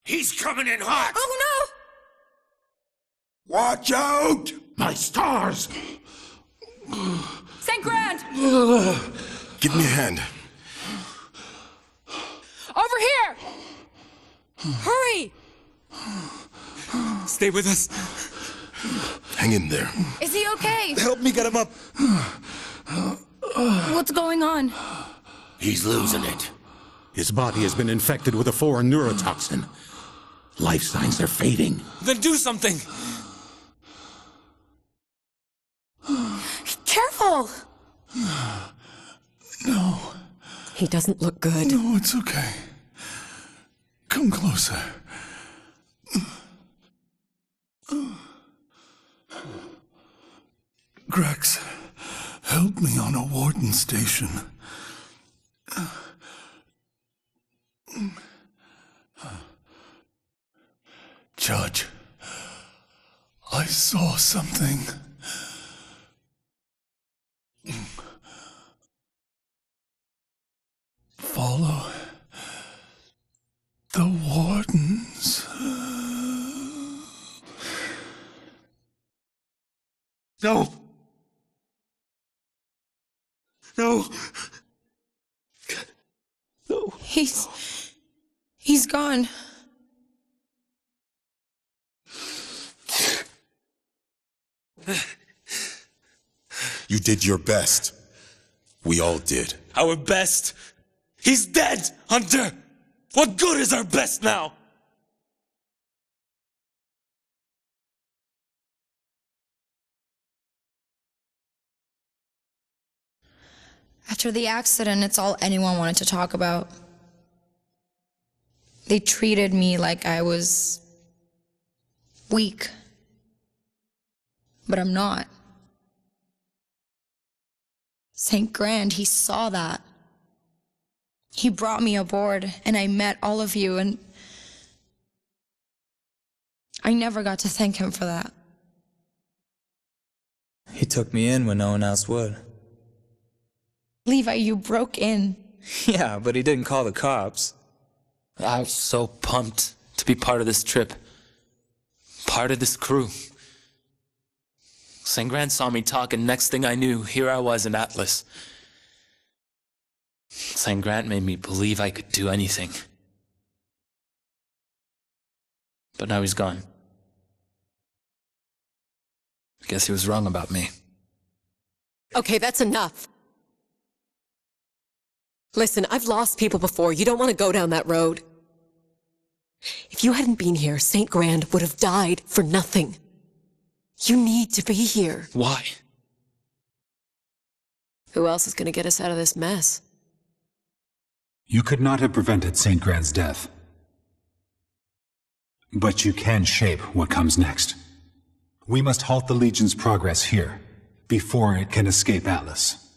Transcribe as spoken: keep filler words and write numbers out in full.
He's coming in hot! Oh, no! Watch out! My stars! Saint Grand! Give me a hand. Over here! Hurry! Stay with us. Hang in there. Is he okay? Help me get him up. What's going on? He's losing it. His body has been infected with a foreign neurotoxin. Life signs are fading. Then do something. Careful! No. He doesn't look good. No, it's okay. Come closer. Grex, help me on a warden station. Judge, I saw something. Follow the wardens. No. No. No. He's... He's gone. You did your best. We all did. Our best? He's dead, Hunter! What good is our best now? After the accident, it's all anyone wanted to talk about. They treated me like I was weak. But I'm not. Saint Grand, he saw that. He brought me aboard, and I met all of you, and I never got to thank him for that. He took me in when no one else would. Levi, you broke in. Yeah, but he didn't call the cops. I was so pumped to be part of this trip. Part of this crew. Saint Grand saw me talk, and next thing I knew, here I was in Atlas. Saint Grand made me believe I could do anything. But now he's gone. I guess he was wrong about me. Okay, that's enough. Listen, I've lost people before. You don't want to go down that road. If you hadn't been here, Saint Grand would have died for nothing. You need to be here. Why? Who else is going to get us out of this mess? You could not have prevented Saint Grand's death. But you can shape what comes next. We must halt the Legion's progress here, before it can escape Atlas.